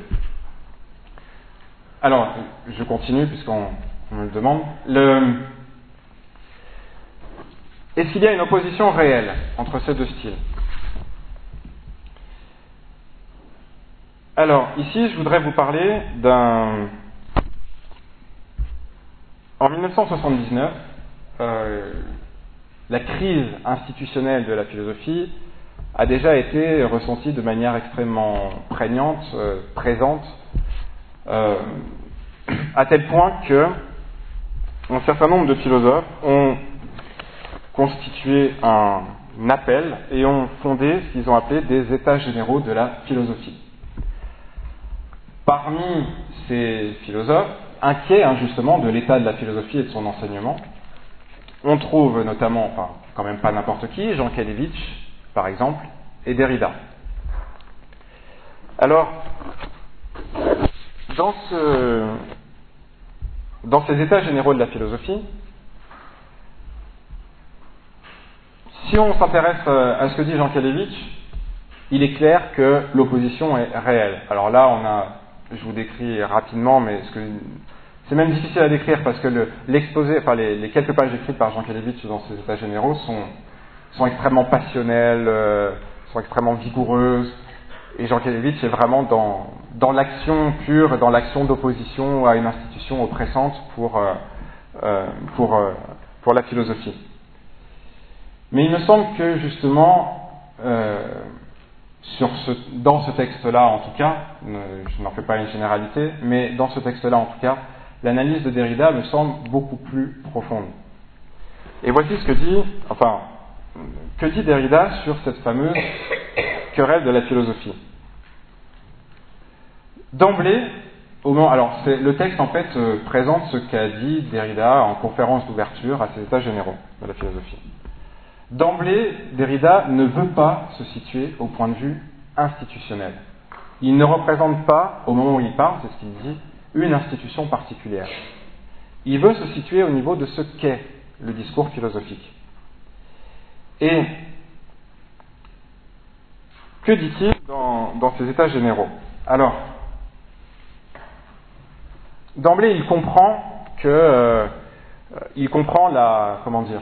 Alors, je continue puisqu'on on me le demande. Le, Est-ce qu'il y a une opposition réelle entre ces deux styles? Alors, ici, je voudrais vous parler d'un... En dix-neuf cent soixante-dix-neuf, euh, la crise institutionnelle de la philosophie a déjà été ressentie de manière extrêmement prégnante, euh, présente, euh, à tel point que un certain nombre de philosophes ont constitué un appel et ont fondé ce qu'ils ont appelé des états généraux de la philosophie. Parmi ces philosophes, inquiets hein, justement de l'état de la philosophie et de son enseignement, on trouve notamment, enfin quand même pas n'importe qui, Jean Kelevitch par exemple, et Derrida. Alors, dans, ce, dans ces états généraux de la philosophie, si on s'intéresse à ce que dit Jean Kelevitch, il est clair que l'opposition est réelle. Alors là, on a, je vous décris rapidement, mais ce que, c'est même difficile à décrire parce que le, l'exposé, enfin les, les quelques pages écrites par Jean Kelevitch dans ces états généraux sont, sont extrêmement passionnelles, euh, sont extrêmement vigoureuses. Et Jean Kelevitch est vraiment dans, dans l'action pure, dans l'action d'opposition à une institution oppressante pour, euh, euh, pour, euh, pour la philosophie. Mais il me semble que justement, euh, sur ce, dans ce texte-là en tout cas, je n'en fais pas une généralité, mais dans ce texte-là en tout cas, l'analyse de Derrida me semble beaucoup plus profonde. Et voici ce que dit, enfin, que dit Derrida sur cette fameuse querelle de la philosophie. D'emblée, au moment, alors c'est, le texte en fait euh, présente ce qu'a dit Derrida en conférence d'ouverture à ses états généraux de la philosophie. D'emblée, Derrida ne veut pas se situer au point de vue institutionnel. Il ne représente pas, au moment où il parle, c'est ce qu'il dit, une institution particulière. Il veut se situer au niveau de ce qu'est le discours philosophique. Et que dit-il dans, dans ces états généraux? Alors, d'emblée, il comprend que, euh, il comprend la, comment dire,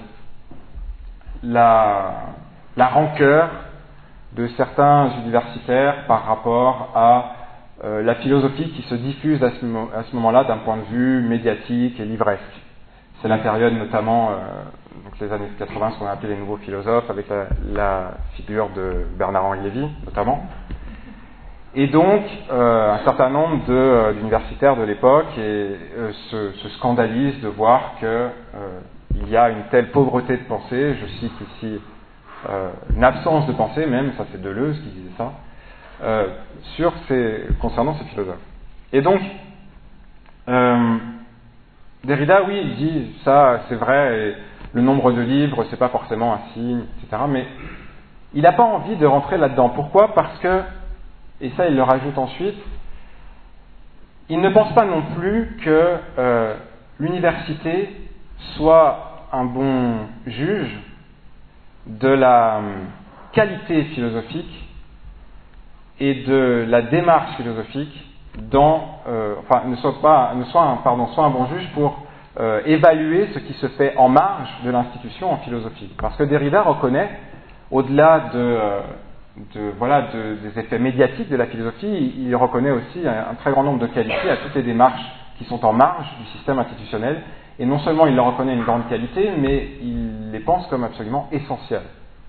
la, la rancœur de certains universitaires par rapport à euh, la philosophie qui se diffuse à ce, à ce moment-là d'un point de vue médiatique et livresque. C'est la période notamment, euh, donc les années quatre-vingts, ce qu'on a appelé les nouveaux philosophes, avec la, la figure de Bernard-Henri Lévy notamment. Et donc, euh, un certain nombre de, euh, d'universitaires de l'époque et, euh, se, se scandalisent de voir qu'il euh, y a une telle pauvreté de pensée, je cite ici euh, une absence de pensée même, ça c'est Deleuze qui disait ça, euh, sur ces, concernant ces philosophes. Et donc, euh, Derrida, oui, il dit ça, c'est vrai, et le nombre de livres, c'est pas forcément un signe, et cetera. Mais il n'a pas envie de rentrer là-dedans. Pourquoi ? Parce que, et ça il le rajoute ensuite, il ne pense pas non plus que euh, l'université soit un bon juge de la qualité philosophique et de la démarche philosophique dans, euh, enfin, ne soit pas, ne soit un, pardon, soit un bon juge pour euh, évaluer ce qui se fait en marge de l'institution en philosophie. Parce que Derrida reconnaît, au-delà de, euh, de, voilà, de, des effets médiatiques de la philosophie, il, il reconnaît aussi un, un très grand nombre de qualités à toutes les démarches qui sont en marge du système institutionnel. Et non seulement il leur reconnaît une grande qualité, mais il les pense comme absolument essentielles.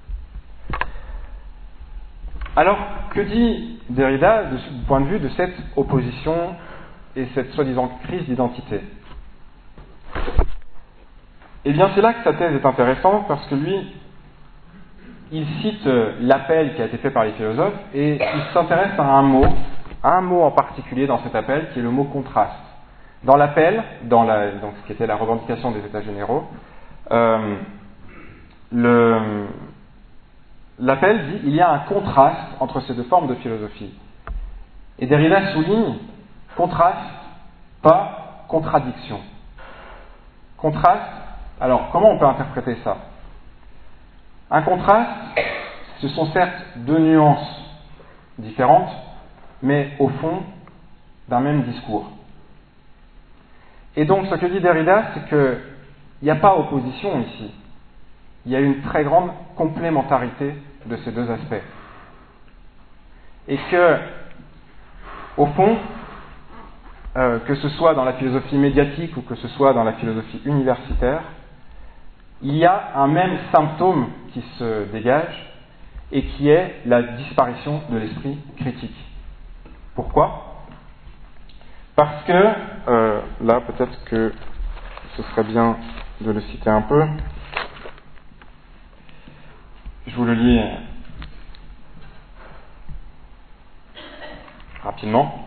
Alors, que dit Derrida du point de vue de cette opposition et cette soi-disant crise d'identité ? Eh bien, c'est là que sa thèse est intéressante, parce que lui, il cite l'appel qui a été fait par les philosophes, et il s'intéresse à un mot, à un mot en particulier dans cet appel, qui est le mot contraste. Dans l'appel, dans, la, dans ce qui était la revendication des États généraux, euh, le... L'appel dit il y a un contraste entre ces deux formes de philosophie. Et Derrida souligne contraste, pas contradiction. Contraste, alors comment on peut interpréter ça ? Un contraste, ce sont certes deux nuances différentes, mais au fond d'un même discours. Et donc ce que dit Derrida, c'est qu'il n'y a pas opposition ici. Il y a une très grande complémentarité de ces deux aspects. Et que, au fond, euh, que ce soit dans la philosophie médiatique ou que ce soit dans la philosophie universitaire, il y a un même symptôme qui se dégage et qui est la disparition de l'esprit critique. Pourquoi ? Parce que, euh, là peut-être que ce serait bien de le citer un peu. Je vous le lis rapidement.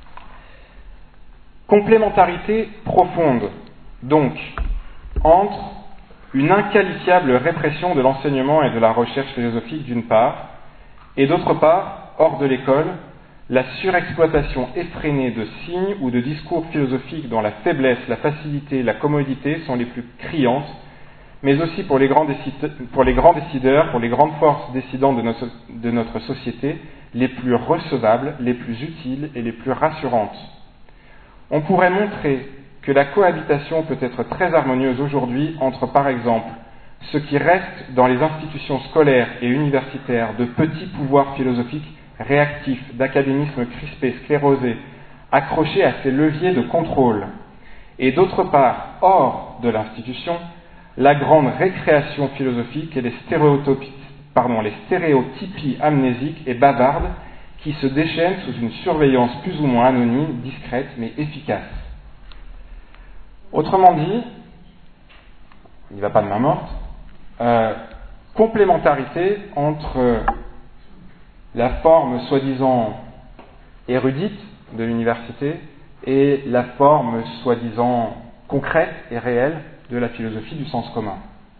Complémentarité profonde, donc, entre une inqualifiable répression de l'enseignement et de la recherche philosophique d'une part, et d'autre part, hors de l'école, la surexploitation effrénée de signes ou de discours philosophiques dont la faiblesse, la facilité, la commodité sont les plus criantes, mais aussi pour les grands décideurs, pour les grands décideurs, pour les grandes forces décidantes de notre, de notre société, les plus recevables, les plus utiles et les plus rassurantes. On pourrait montrer que la cohabitation peut être très harmonieuse aujourd'hui entre, par exemple, ce qui reste dans les institutions scolaires et universitaires de petits pouvoirs philosophiques réactifs, d'académisme crispé, sclérosé, accrochés à ces leviers de contrôle, et d'autre part, hors de l'institution, la grande récréation philosophique et les stéréotypies, pardon, les stéréotypies amnésiques et bavardes qui se déchaînent sous une surveillance plus ou moins anonyme, discrète mais efficace. Autrement dit, il ne va pas de main morte, euh, complémentarité entre la forme soi-disant érudite de l'université et la forme soi-disant concrète et réelle de la philosophie du sens commun.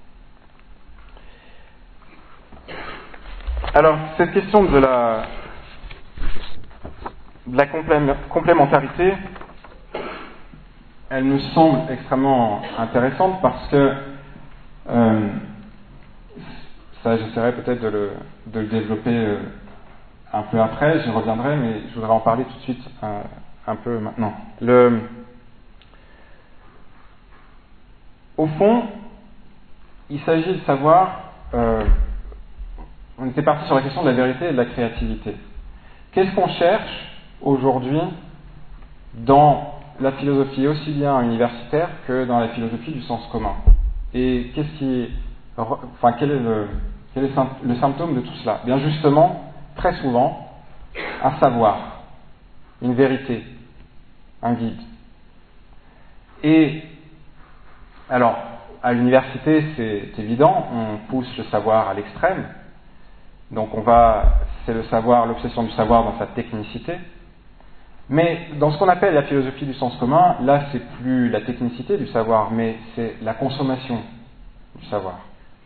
Alors, cette question de la, de la complé- complémentarité, elle me semble extrêmement intéressante parce que, euh, ça j'essaierai peut-être de le, de le développer euh, un peu après, j'y reviendrai, mais je voudrais en parler tout de suite euh, un peu maintenant. Le, Au fond, il s'agit de savoir, euh, on était parti sur la question de la vérité et de la créativité. Qu'est-ce qu'on cherche aujourd'hui dans la philosophie aussi bien universitaire que dans la philosophie du sens commun. Et qu'est-ce qui, enfin, quel est le, quel est le symptôme de tout cela? Bien justement, très souvent, un savoir, une vérité, un guide. Et alors, à l'université, c'est évident, on pousse le savoir à l'extrême. Donc, on va, c'est le savoir, l'obsession du savoir dans sa technicité. Mais dans ce qu'on appelle la philosophie du sens commun, là, c'est plus la technicité du savoir, mais c'est la consommation du savoir.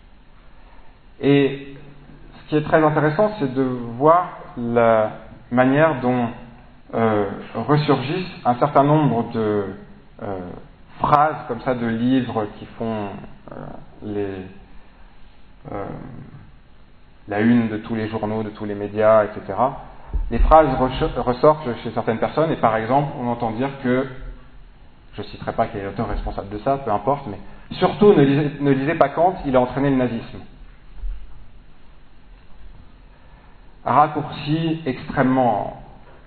Et ce qui est très intéressant, c'est de voir la manière dont euh, ressurgissent un certain nombre de euh, phrases comme ça de livres qui font euh, les, euh, la une de tous les journaux, de tous les médias, et cetera. Les phrases ressortent chez certaines personnes et par exemple, on entend dire que, je ne citerai pas quel est l'auteur responsable de ça, peu importe, mais surtout ne lisez, ne lisez pas Kant, il a entraîné le nazisme. Un raccourci extrêmement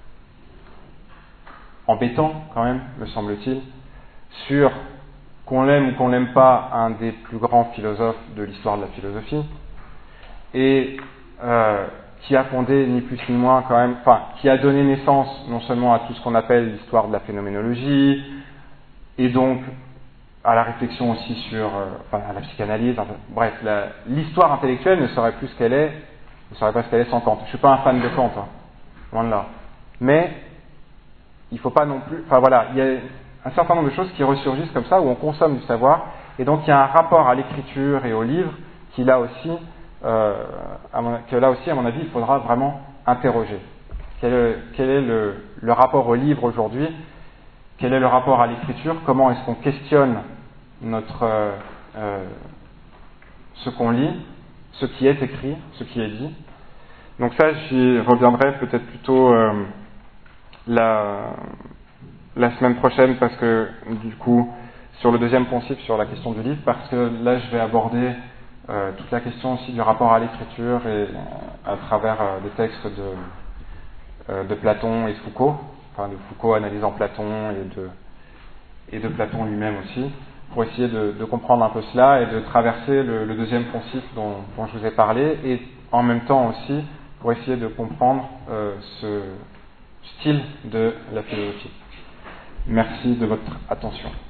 embêtant quand même, me semble-t-il, sur qu'on l'aime ou qu'on l'aime pas, un des plus grands philosophes de l'histoire de la philosophie, et euh, qui a fondé ni plus ni moins quand même, enfin, qui a donné naissance non seulement à tout ce qu'on appelle l'histoire de la phénoménologie, et donc à la réflexion aussi sur, euh, enfin, à la psychanalyse, enfin, bref, la, l'histoire intellectuelle ne serait plus ce qu'elle est, ne serait pas ce qu'elle est sans Kant. Je suis pas un fan de Kant, hein, loin de là. Mais il faut pas non plus, enfin voilà, il y a un certain nombre de choses qui ressurgissent comme ça, où on consomme du savoir, et donc il y a un rapport à l'écriture et au livre qui là aussi, euh, à mon, que là aussi, à mon avis, il faudra vraiment interroger. Quel est, quel est le, le rapport au livre aujourd'hui? Quel est le rapport à l'écriture? Comment est-ce qu'on questionne notre, euh, euh, ce qu'on lit, ce qui est écrit, ce qui est dit? Donc ça, j'y reviendrai peut-être plutôt euh, la, la semaine prochaine, parce que du coup, sur le deuxième poncif, sur la question du livre, parce que là, je vais aborder euh, toute la question aussi du rapport à l'écriture et euh, à travers euh, des textes de, euh, de Platon et de Foucault, enfin de Foucault analysant Platon et de, et de Platon lui-même aussi, pour essayer de, de comprendre un peu cela et de traverser le, le deuxième poncif dont, dont je vous ai parlé, et en même temps aussi pour essayer de comprendre euh, ce style de la philosophie. Merci de votre attention.